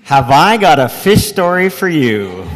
Have I got a fish story for you?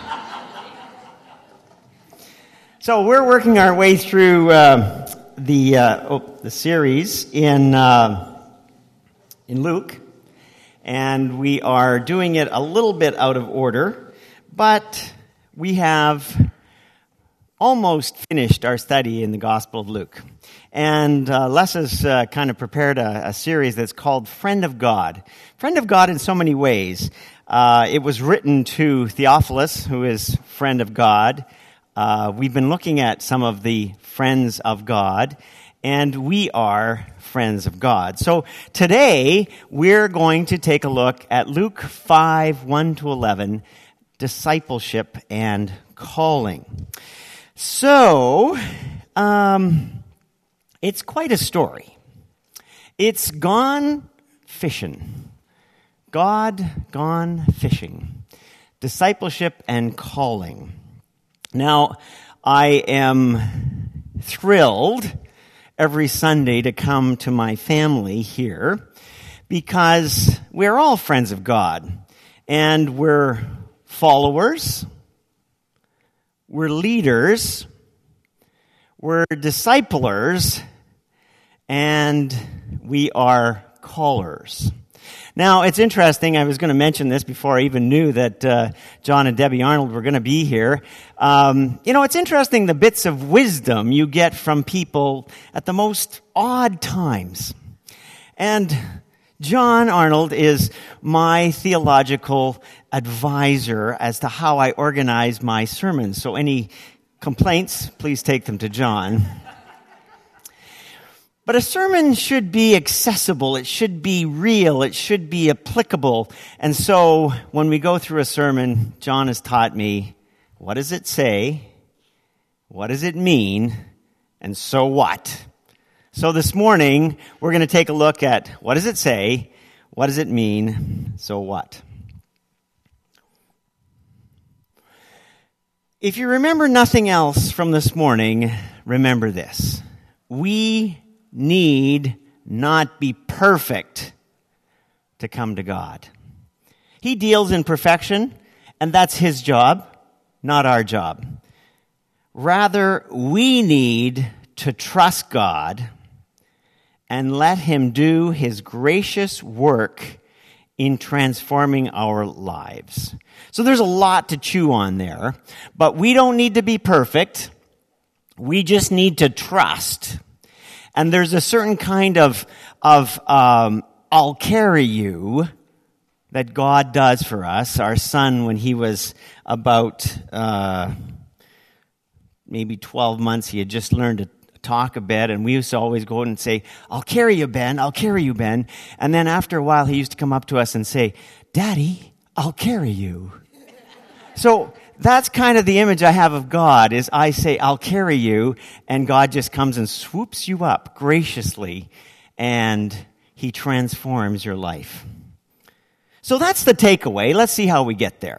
So we're working our way through the series in Luke, and we are doing it a little bit out of order, but we have almost finished our study in the Gospel of Luke. And Les has kind of prepared a series that's called Friend of God. Friend of God in so many ways. It was written to Theophilus, who is friend of God. We've been looking at some of the friends of God, and we are friends of God. So today, we're going to take a look at Luke 5, 1 to 11, discipleship and calling. So, it's quite a story. It's gone fishing. God gone fishing. Discipleship and calling. Now, I am thrilled every Sunday to come to my family here because we're all friends of God. And we're followers. We're leaders. We're disciplers. And we are callers. Now, it's interesting. I was going to mention this before I even knew that John and Debbie Arnold were going to be here. It's interesting the bits of wisdom you get from people at the most odd times. And John Arnold is my theological advisor as to how I organize my sermons. So any complaints, please take them to John. But a sermon should be accessible, it should be real, it should be applicable. And so when we go through a sermon, John has taught me, what does it say? What does it mean? And so what? So this morning, we're going to take a look at what does it say? What does it mean? So what? If you remember nothing else from this morning, remember this. We need not be perfect to come to God. He deals in perfection, and that's His job, not our job. Rather, we need to trust God and let Him do His gracious work in transforming our lives. So there's a lot to chew on there, but we don't need to be perfect. We just need to trust. And there's a certain kind of I'll carry you that God does for us. Our son, when he was about maybe 12 months, he had just learned to talk a bit, and we used to always go and say, I'll carry you, Ben. I'll carry you, Ben. And then after a while, he used to come up to us and say, Daddy, I'll carry you. So that's kind of the image I have of God, is I say, I'll carry you, and God just comes and swoops you up graciously, and He transforms your life. So that's the takeaway. Let's see how we get there.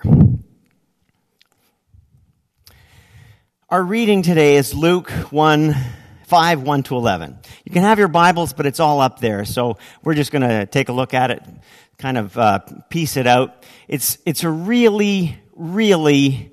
Our reading today is Luke 5, 1 to 11. You can have your Bibles, but it's all up there, so we're just going to take a look at it, kind of piece it out. It's a really, really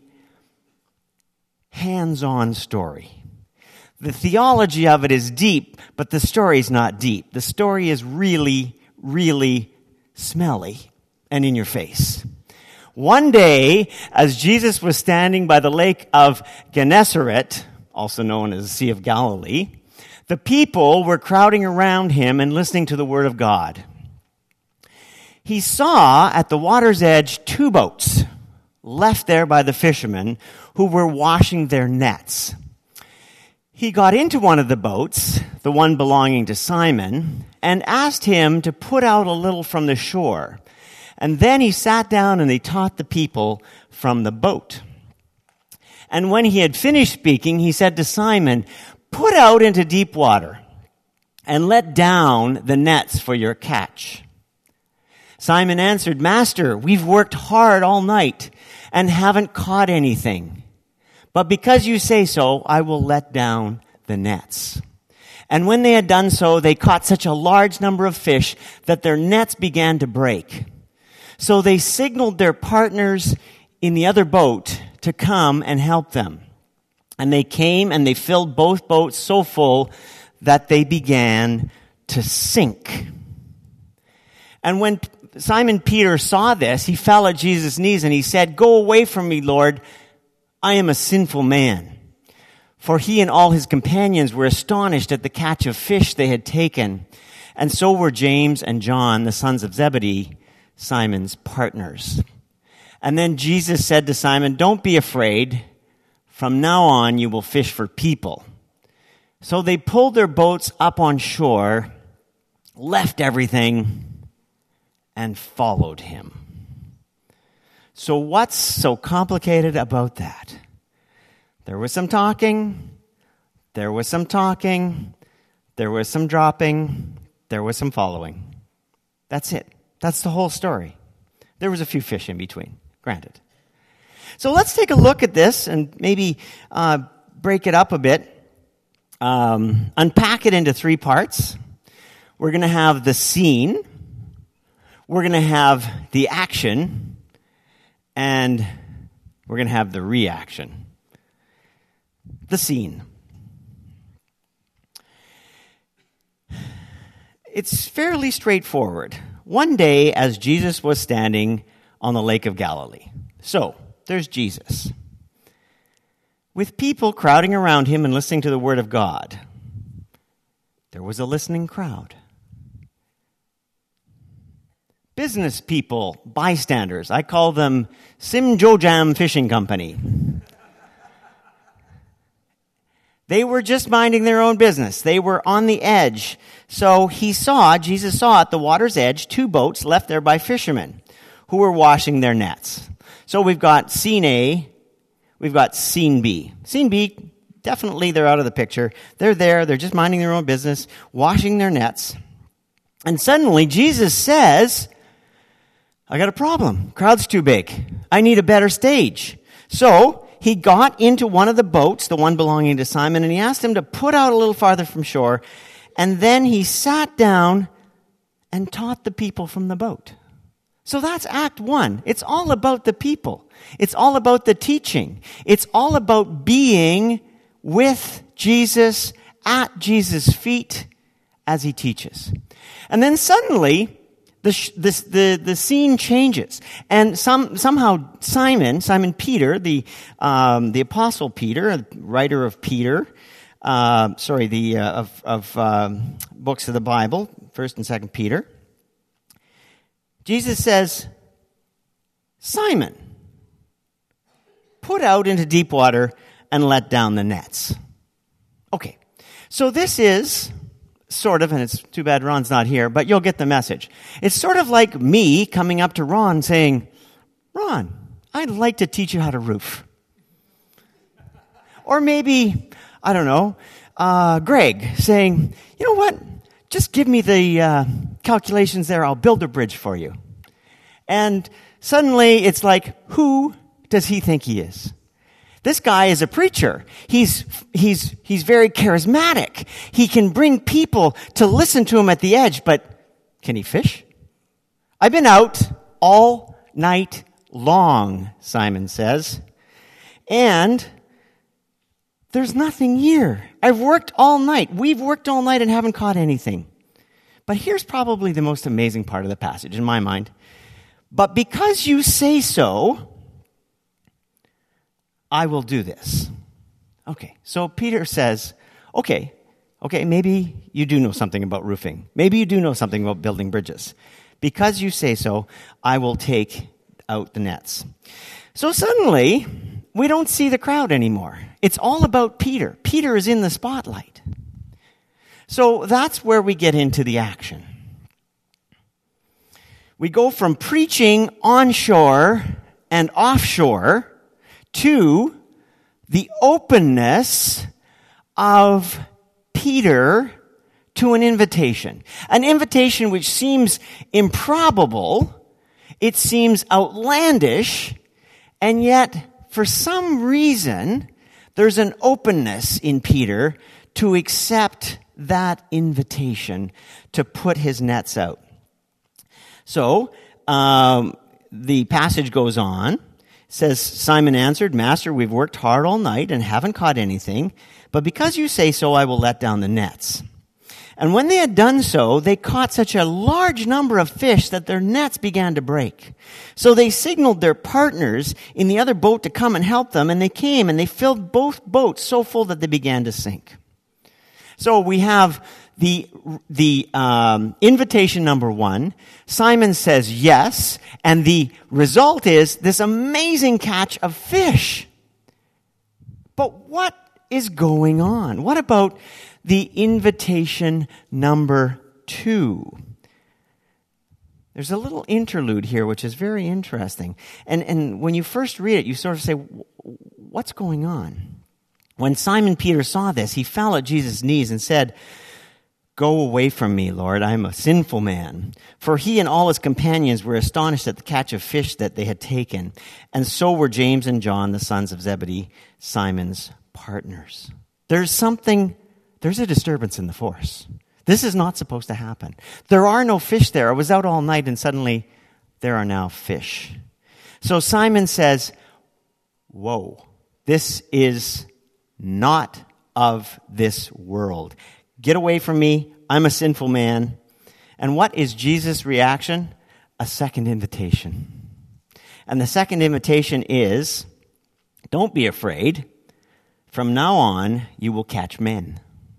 hands-on story. The theology of it is deep, but the story is not deep. The story is really, really smelly and in your face. One day, as Jesus was standing by the lake of Gennesaret, also known as the Sea of Galilee, the people were crowding around Him and listening to the Word of God. He saw at the water's edge 2 boats left there by the fishermen who were washing their nets. He got into one of the boats, the one belonging to Simon, and asked him to put out a little from the shore. And then he sat down and he taught the people from the boat. And when he had finished speaking, he said to Simon, "Put out into deep water and let down the nets for your catch." Simon answered, "Master, we've worked hard all night and haven't caught anything. But because you say so, I will let down the nets." And when they had done so, they caught such a large number of fish that their nets began to break. So they signaled their partners in the other boat to come and help them. And they came and they filled both boats so full that they began to sink. And when Simon Peter saw this, he fell at Jesus' knees and he said, "Go away from me, Lord. I am a sinful man." For he and all his companions were astonished at the catch of fish they had taken. And so were James and John, the sons of Zebedee, Simon's partners. And then Jesus said to Simon, "Don't be afraid. From now on you will fish for people." So they pulled their boats up on shore, left everything, and followed him. So what's so complicated about that? There was some talking, there was some talking, there was some dropping, there was some following. That's it. That's the whole story. There was a few fish in between, granted. So let's take a look at this and maybe break it up a bit, unpack it into three parts. We're going to have the scene, we're going to have the action, and we're going to have the reaction. The scene. It's fairly straightforward. One day, as Jesus was standing on the Lake of Galilee. So, there's Jesus, with people crowding around him and listening to the Word of God. There was a listening crowd. Business people, bystanders. I call them Simjojam Fishing Company. They were just minding their own business. They were on the edge. So Jesus saw at the water's edge 2 boats left there by fishermen who were washing their nets. So we've got scene A, we've got scene B. Scene B, definitely they're out of the picture. They're there, they're just minding their own business, washing their nets. And suddenly Jesus says, "I got a problem. Crowd's too big. I need a better stage." So he got into one of the boats, the one belonging to Simon, and he asked him to put out a little farther from shore. And then he sat down and taught the people from the boat. So that's Act 1. It's all about the people. It's all about the teaching. It's all about being with Jesus, at Jesus' feet as he teaches. And then suddenly, the scene changes, and somehow Simon Peter, the Apostle Peter, writer of books of the Bible, 1st and 2nd Peter. Jesus says, "Simon, put out into deep water and let down the nets." Okay, so this is sort of, and it's too bad Ron's not here, but you'll get the message. It's sort of like me coming up to Ron saying, "Ron, I'd like to teach you how to roof." Or maybe, I don't know, Greg saying, "You know what? Just give me the calculations there. I'll build a bridge for you." And suddenly it's like, who does he think he is? This guy is a preacher. He's very charismatic. He can bring people to listen to him at the edge, but can he fish? "I've been out all night long," Simon says, "and there's nothing here. I've worked all night. We've worked all night and haven't caught anything." But here's probably the most amazing part of the passage in my mind. "But because you say so, I will do this." Okay, so Peter says, okay, maybe you do know something about roofing. Maybe you do know something about building bridges. Because you say so, I will take out the nets. So suddenly, we don't see the crowd anymore. It's all about Peter. Peter is in the spotlight. So that's where we get into the action. We go from preaching onshore and offshore to the openness of Peter to an invitation. An invitation which seems improbable, it seems outlandish, and yet, for some reason, there's an openness in Peter to accept that invitation to put his nets out. So, the passage goes on. It says, Simon answered, Master, we've worked hard all night and haven't caught anything, but because you say so, I will let down the nets. And when they had done so, they caught such a large number of fish that their nets began to break. So they signaled their partners in the other boat to come and help them, and they came and they filled both boats so full that they began to sink. So we have the invitation number one. Simon says yes, and the result is this amazing catch of fish. But what is going on? What about the invitation number two? There's a little interlude here which is very interesting. And when you first read it, you sort of say, what's going on? When Simon Peter saw this, he fell at Jesus' knees and said, Go away from me, Lord, I am a sinful man. For he and all his companions were astonished at the catch of fish that they had taken. And so were James and John, the sons of Zebedee, Simon's partners. There's a disturbance in the force. This is not supposed to happen. There are no fish there. I was out all night and suddenly there are now fish. So Simon says, whoa, this is not of this world. Get away from me. I'm a sinful man. And what is Jesus' reaction? A second invitation. And the second invitation is, don't be afraid. From now on, you will catch men.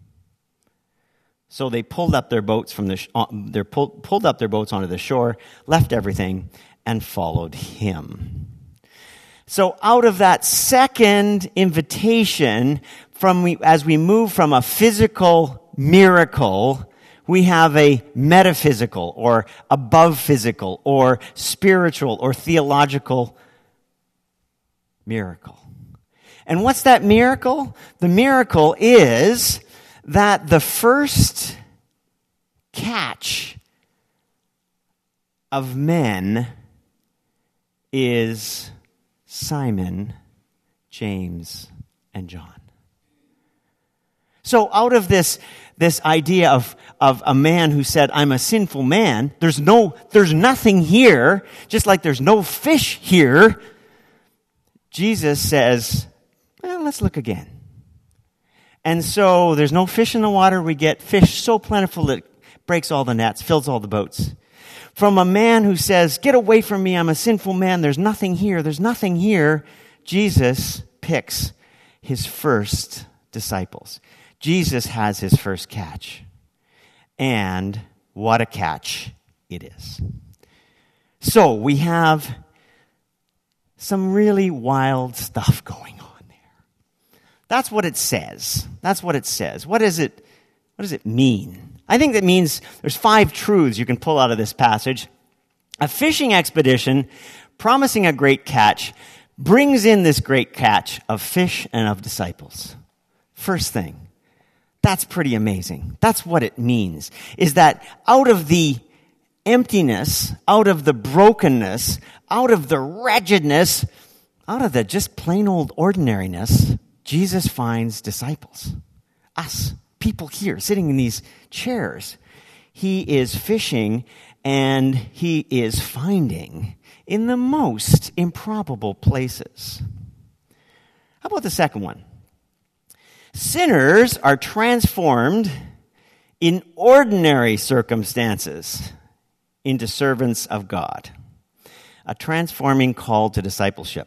So they pulled up their boats pulled up their boats onto the shore, left everything, and followed him. So out of that second invitation, as we move from a physical miracle, we have a metaphysical or above physical or spiritual or theological miracle. And what's that miracle? The miracle is that the first catch of men is Simon, James, and John. So out of this idea of a man who said, I'm a sinful man, there's nothing here, just like there's no fish here, Jesus says, well, let's look again. And so there's no fish in the water. We get fish so plentiful that it breaks all the nets, fills all the boats. From a man who says, get away from me, I'm a sinful man, there's nothing here, Jesus picks his first disciples. Jesus has his first catch. And what a catch it is. So we have some really wild stuff going on there. That's what it says. What does it mean? I think that means there's 5 truths you can pull out of this passage. A fishing expedition promising a great catch brings in this great catch of fish and of disciples. First thing, that's pretty amazing. That's what it means, is that out of the emptiness, out of the brokenness, out of the wretchedness, out of the just plain old ordinariness, Jesus finds disciples. Us, people here, sitting in these chairs. He is fishing and he is finding in the most improbable places. How about the second one? Sinners are transformed in ordinary circumstances into servants of God. A transforming call to discipleship.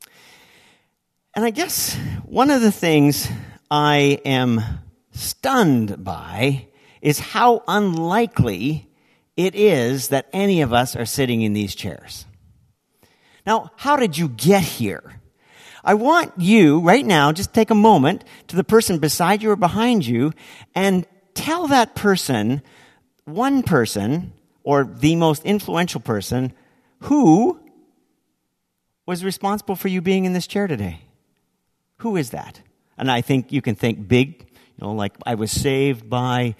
And I guess one of the things I am stunned by is how unlikely it is that any of us are sitting in these chairs. Now, how did you get here? I want you, right now, just take a moment to the person beside you or behind you and tell that person, one person, or the most influential person, who was responsible for you being in this chair today. Who is that? And I think you can think big, like I was saved by,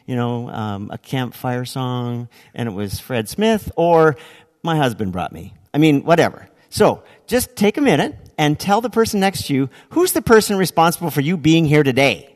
a campfire song, and it was Fred Smith, or my husband brought me. I mean, whatever. So just take a minute and tell the person next to you, who's the person responsible for you being here today?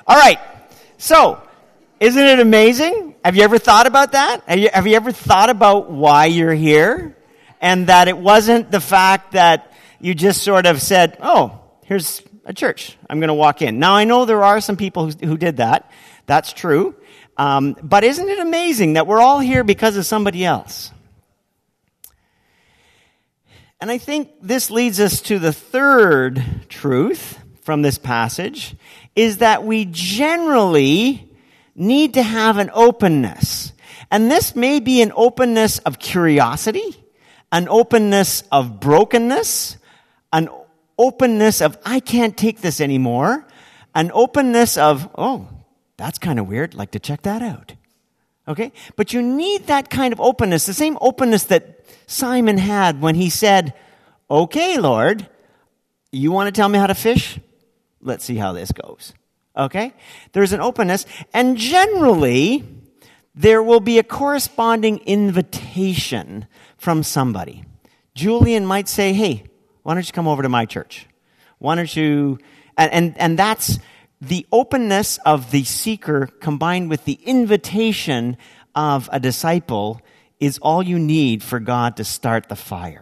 All right. So, isn't it amazing? Have you ever thought about that? Have you ever thought about why you're here? And that it wasn't the fact that you just sort of said, oh, here's a church. I'm going to walk in. Now, I know there are some people who did that. That's true. But isn't it amazing that we're all here because of somebody else? And I think this leads us to the third truth from this passage, is that we generally need to have an openness. And this may be an openness of curiosity, an openness of brokenness, an openness of, I can't take this anymore, an openness of, oh, that's kind of weird, like to check that out. Okay? But you need that kind of openness, the same openness that Simon had when he said, okay, Lord, you want to tell me how to fish? Let's see how this goes. Okay? There's an openness, and generally, there will be a corresponding invitation from somebody. Julian might say, hey, why don't you come over to my church? Why don't you... And that's the openness of the seeker combined with the invitation of a disciple is all you need for God to start the fire.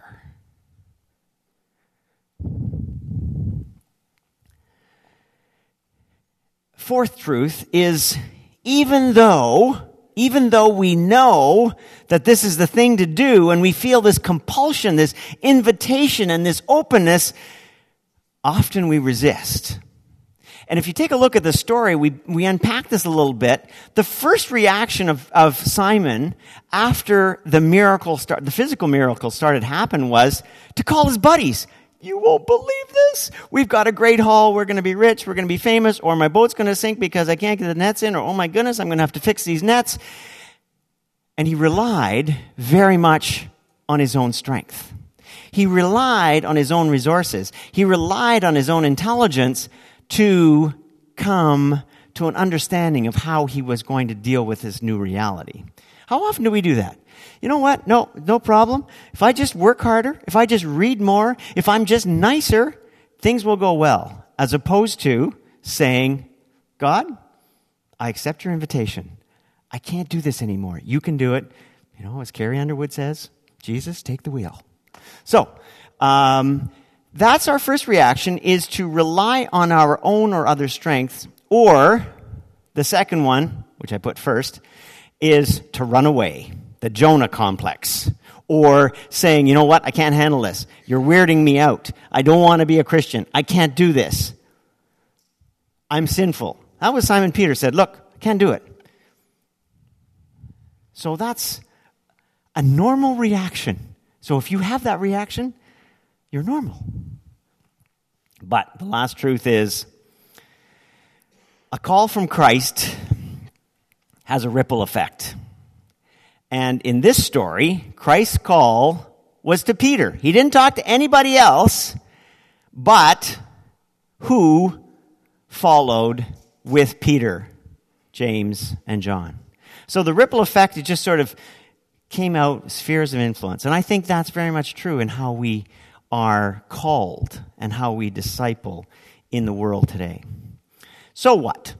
Fourth truth is, even though we know that this is the thing to do, and we feel this compulsion, this invitation, and this openness, often we resist. And if you take a look at the story, we unpack this a little bit. The first reaction of Simon after the physical miracle started to happen was to call his buddies. You won't believe this. We've got a great haul. We're going to be rich. We're going to be famous. Or my boat's going to sink because I can't get the nets in. Or, oh my goodness, I'm going to have to fix these nets. And he relied very much on his own strength. He relied on his own resources. He relied on his own intelligence to come to an understanding of how he was going to deal with this new reality. How often do we do that? You know what? No problem. If I just work harder, if I just read more, if I'm just nicer, things will go well. As opposed to saying, God, I accept your invitation. I can't do this anymore. You can do it. You know, as Carrie Underwood says, Jesus, take the wheel. So, that's our first reaction, is to rely on our own or other strengths. Or, the second one, which I put first, is to run away. The Jonah complex. Or saying, you know what, I can't handle this. You're weirding me out. I don't want to be a Christian. I can't do this. I'm sinful. That was Simon Peter said, look, I can't do it. So that's a normal reaction. So if you have that reaction, you're normal. But the last truth is, a call from Christ has a ripple effect. And in this story, Christ's call was to Peter. He didn't talk to anybody else, but who followed with Peter, James, and John. So the ripple effect, it just sort of came out spheres of influence. And I think that's very much true in how we are called and how we disciple in the world today. So what?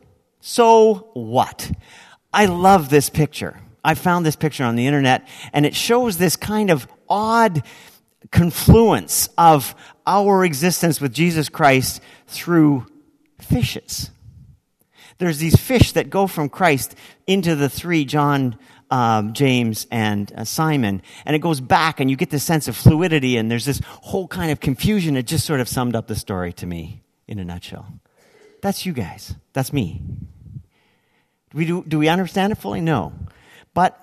I love this picture. I found this picture on the internet, and it shows this kind of odd confluence of our existence with Jesus Christ through fishes. There's these fish that go from Christ into the three, John, James, and Simon, and it goes back, and you get this sense of fluidity, and there's this whole kind of confusion. It just sort of summed up the story to me in a nutshell. That's you guys. That's me. Do we understand it fully? No. But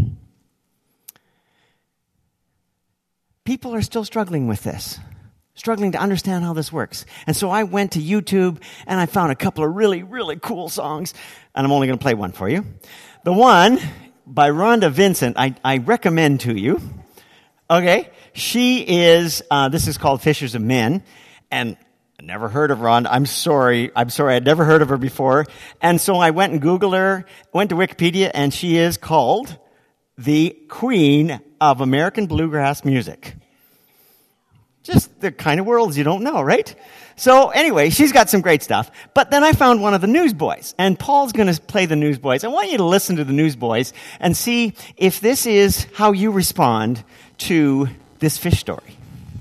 people are still struggling with this, struggling to understand how this works. And so I went to YouTube and I found a couple of really, really cool songs, and I'm only going to play one for you. The one by Rhonda Vincent, I recommend to you. Okay? She is, this is called Fishers of Men, and I never heard of Rhonda. I'm sorry. I'd never heard of her before. And so I went and Googled her, went to Wikipedia, and she is called the Queen of American Bluegrass Music. Just the kind of worlds you don't know, right? So anyway, she's got some great stuff. But then I found one of the Newsboys, and Paul's going to play the Newsboys. I want you to listen to the Newsboys and see if this is how you respond to this fish story.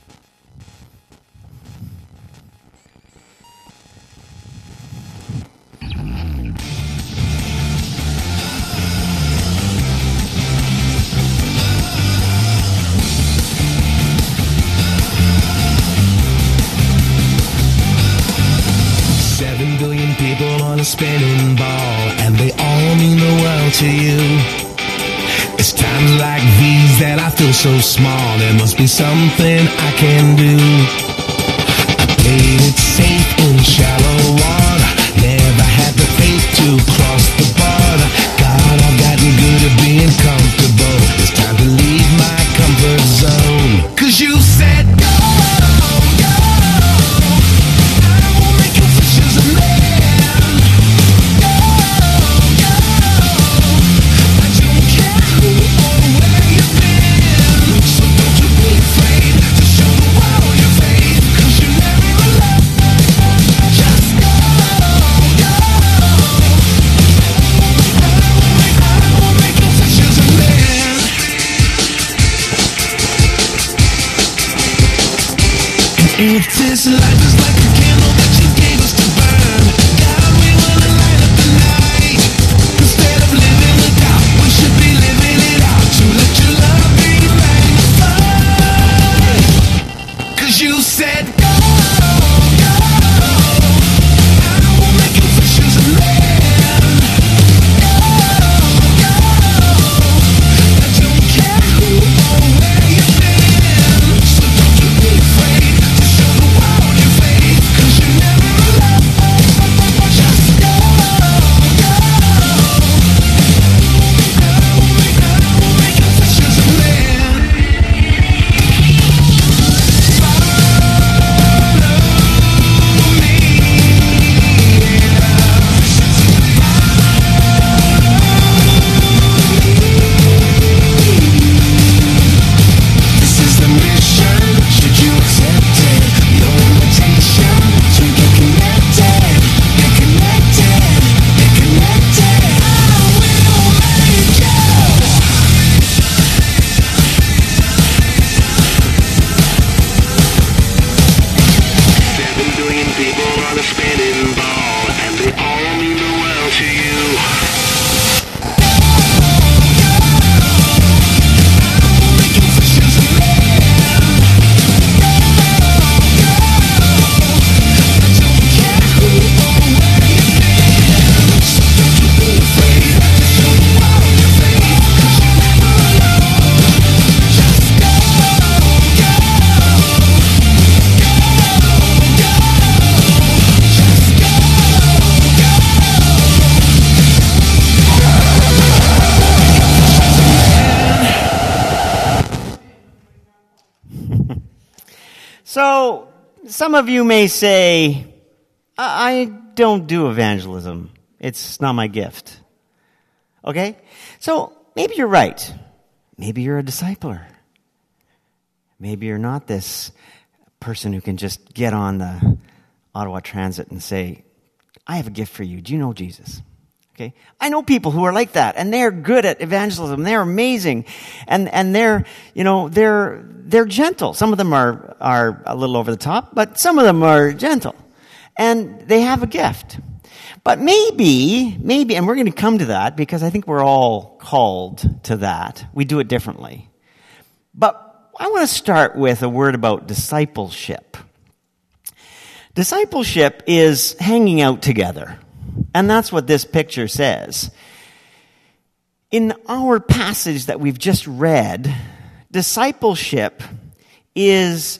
On a spinning ball, and they all mean the world to you. It's times like these that I feel so small. There must be something I can do. I played it safe in shallow water, never had the faith to cross the border. God, I've gotten good at being comfortable. It's time to leave my comfort zone. 'Cause you said go, go. I will make you fishes of men. If this life is like a candle that you gave us to burn, God, we wanna light up the night. Instead of living it out, we should be living it out. To let your love be magnified. 'Cause you said go, go. I will make you fishers of men. Go, go. I don't care who or where you've been. So don't you be afraid. So, some of you may say, I don't do evangelism. It's not my gift. Okay? So, maybe you're right. Maybe you're a discipler. Maybe you're not this person who can just get on the Ottawa Transit and say, I have a gift for you. Do you know Jesus? Okay? I know people who are like that, and they're good at evangelism. They're amazing. And they're, they're gentle. Some of them are a little over the top, but some of them are gentle. And they have a gift. But maybe, and we're going to come to that because I think we're all called to that. We do it differently. But I want to start with a word about discipleship. Discipleship is hanging out together. And that's what this picture says. In our passage that we've just read, discipleship is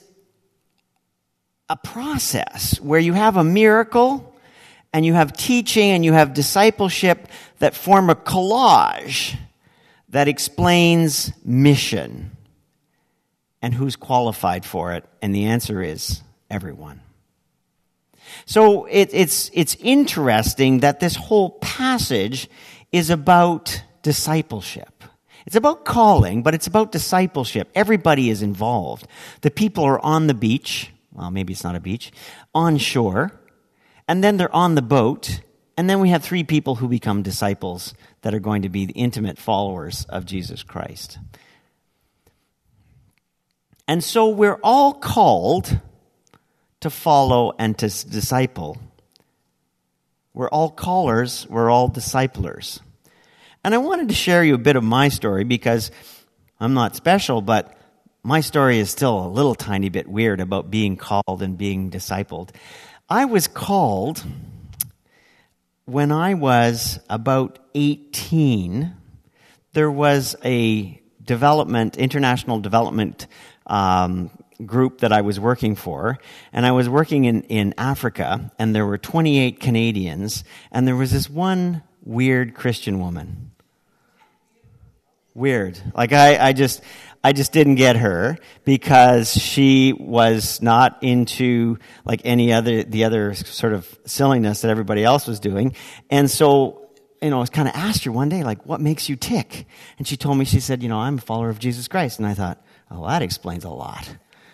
a process where you have a miracle and you have teaching and you have discipleship that form a collage that explains mission and who's qualified for it. And the answer is everyone. So it's interesting that this whole passage is about discipleship. It's about calling, but it's about discipleship. Everybody is involved. The people are on the beach, well, maybe it's not a beach, on shore, and then they're on the boat, and then we have 3 people who become disciples that are going to be the intimate followers of Jesus Christ. And so we're all called to follow and to disciple. We're all callers, we're all disciplers. And I wanted to share you a bit of my story because I'm not special, but my story is still a little tiny bit weird about being called and being discipled. I was called when I was about 18. There was a international development group that I was working for, and I was working in Africa, and there were 28 Canadians, and there was this one weird Christian woman. Weird. Like I just didn't get her because she was not into like the other sort of silliness that everybody else was doing. And so, I kind of asked her one day, like, what makes you tick? And she told me, she said, I'm a follower of Jesus Christ. And I thought, oh, that explains a lot.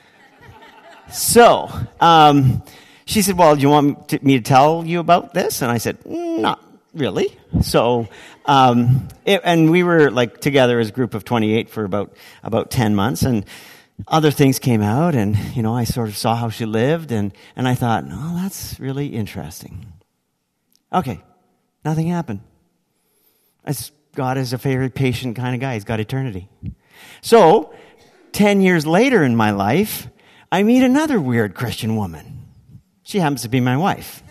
So, she said, well, do you want me to tell you about this? And I said, not really. So, and we were like together as a group of 28 for about 10 months, and other things came out, and, I sort of saw how she lived, and I thought, oh, that's really interesting. Okay, nothing happened. God is a very patient kind of guy. He's got eternity. So, 10 years later in my life, I meet another weird Christian woman. She happens to be my wife.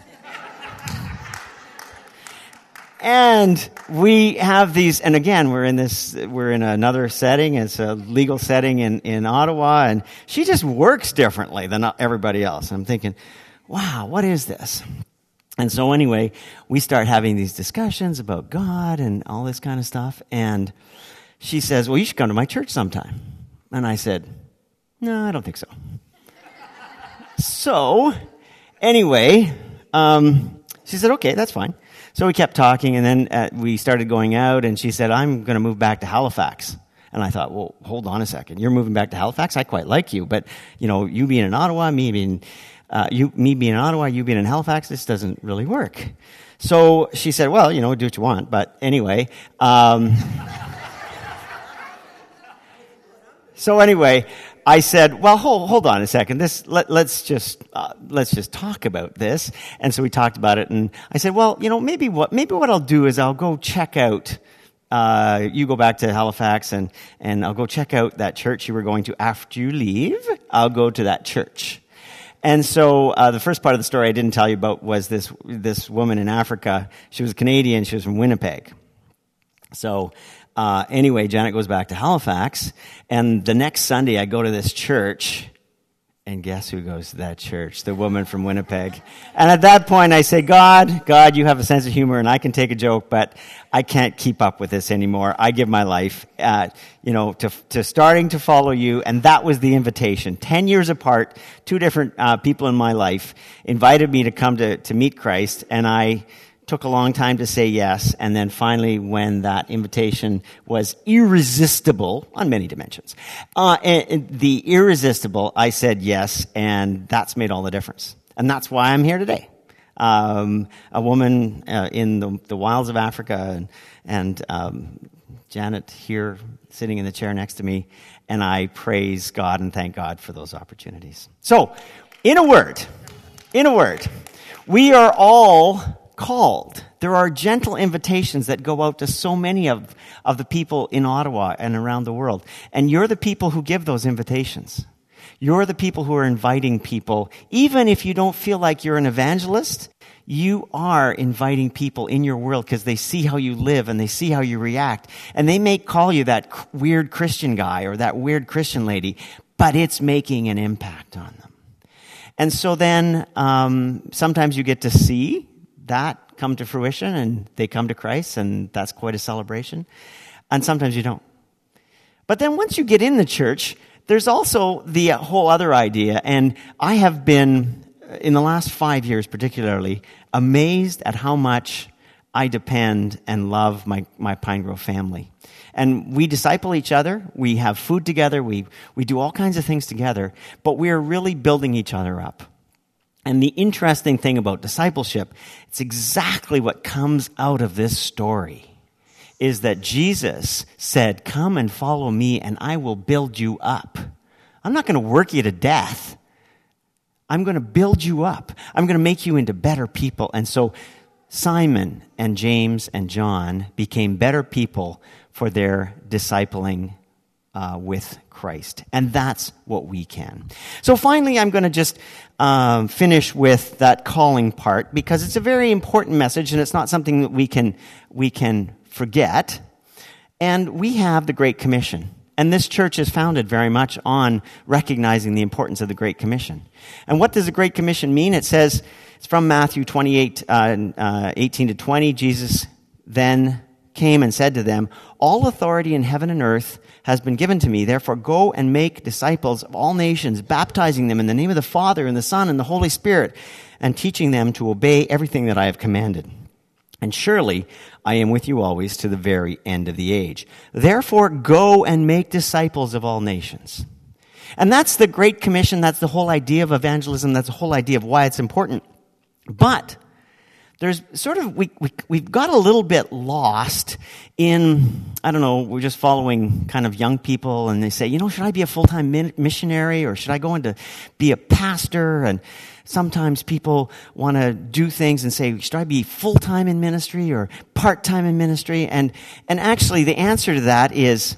And we have these, and again, we're in another setting. It's a legal setting in Ottawa, and she just works differently than everybody else. And I'm thinking, wow, what is this? And so anyway, we start having these discussions about God and all this kind of stuff. And she says, well, you should come to my church sometime. And I said, no, I don't think so. So anyway, she said, okay, that's fine. So we kept talking, and then we started going out, and she said, I'm going to move back to Halifax. And I thought, well, hold on a second. You're moving back to Halifax? I quite like you, but, you being in Ottawa, me being in Ottawa, you being in Halifax, this doesn't really work. So she said, well, do what you want, but anyway. So anyway, I said, well, hold on a second. Let's just talk about this. And so we talked about it, and I said, well, maybe what I'll do is I'll go check out. You go back to Halifax, and I'll go check out that church you were going to after you leave. I'll go to that church. And so the first part of the story I didn't tell you about was this woman in Africa. She was Canadian. She was from Winnipeg. So anyway, Janet goes back to Halifax, and the next Sunday I go to this church, and guess who goes to that church? The woman from Winnipeg. And at that point I say, God, you have a sense of humor, and I can take a joke, but I can't keep up with this anymore. I give my life, to starting to follow you, and that was the invitation. 10 years apart, 2 different people in my life invited me to come to meet Christ, and I took a long time to say yes, and then finally, when that invitation was irresistible on many dimensions, the irresistible, I said yes, and that's made all the difference. And that's why I'm here today. A woman in the wilds of Africa, and Janet here sitting in the chair next to me, and I praise God and thank God for those opportunities. So, in a word, we are all called. There are gentle invitations that go out to so many of the people in Ottawa and around the world. And you're the people who give those invitations. You're the people who are inviting people. Even if you don't feel like you're an evangelist, you are inviting people in your world because they see how you live and they see how you react. And they may call you that weird Christian guy or that weird Christian lady, but it's making an impact on them. And so then sometimes you get to see that come to fruition, and they come to Christ, and that's quite a celebration. And sometimes you don't. But then once you get in the church, there's also the whole other idea, and I have been, in the last 5 years particularly, amazed at how much I depend and love my Pine Grove family. And we disciple each other. We have food together. We do all kinds of things together. But we are really building each other up. And the interesting thing about discipleship, it's exactly what comes out of this story, is that Jesus said, come and follow me and I will build you up. I'm not going to work you to death. I'm going to build you up. I'm going to make you into better people. And so Simon and James and John became better people for their discipling with Christ. And that's what we can. So finally, I'm going to just finish with that calling part, because it's a very important message and it's not something that we can forget. And we have the Great Commission. And this church is founded very much on recognizing the importance of the Great Commission. And what does the Great Commission mean? It says, it's from Matthew 28, 18 to 20. Jesus then came and said to them, all authority in heaven and earth has been given to me. Therefore, go and make disciples of all nations, baptizing them in the name of the Father and the Son and the Holy Spirit, and teaching them to obey everything that I have commanded. And surely I am with you always to the very end of the age. Therefore, go and make disciples of all nations. And that's the Great Commission. That's the whole idea of evangelism. That's the whole idea of why it's important. But there's sort of, we've got a little bit lost in, I don't know, we're just following kind of young people, and they say, should I be a full-time missionary, or should I go into be a pastor? And sometimes people want to do things and say, should I be full-time in ministry or part-time in ministry? And actually the answer to that is,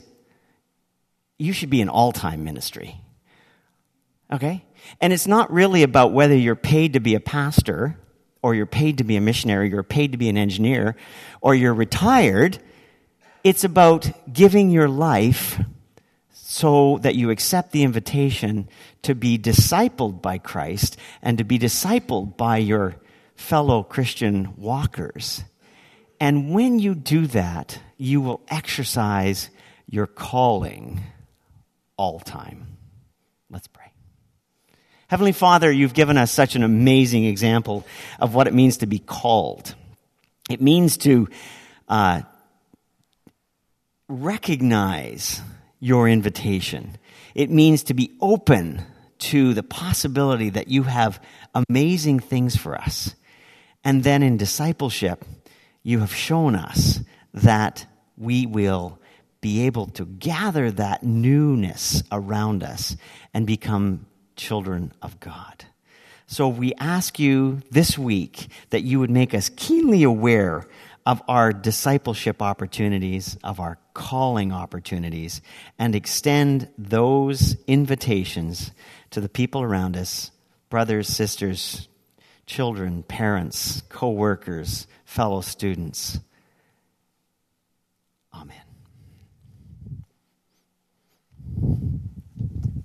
you should be in all-time ministry. Okay? And it's not really about whether you're paid to be a pastor, or you're paid to be a missionary, you're paid to be an engineer, or you're retired. It's about giving your life so that you accept the invitation to be discipled by Christ and to be discipled by your fellow Christian walkers. And when you do that, you will exercise your calling all time. Let's pray. Heavenly Father, you've given us such an amazing example of what it means to be called. It means to recognize your invitation. It means to be open to the possibility that you have amazing things for us. And then in discipleship, you have shown us that we will be able to gather that newness around us and become children of God. So we ask you this week that you would make us keenly aware of our discipleship opportunities, of our calling opportunities, and extend those invitations to the people around us, brothers, sisters, children, parents, co-workers, fellow students.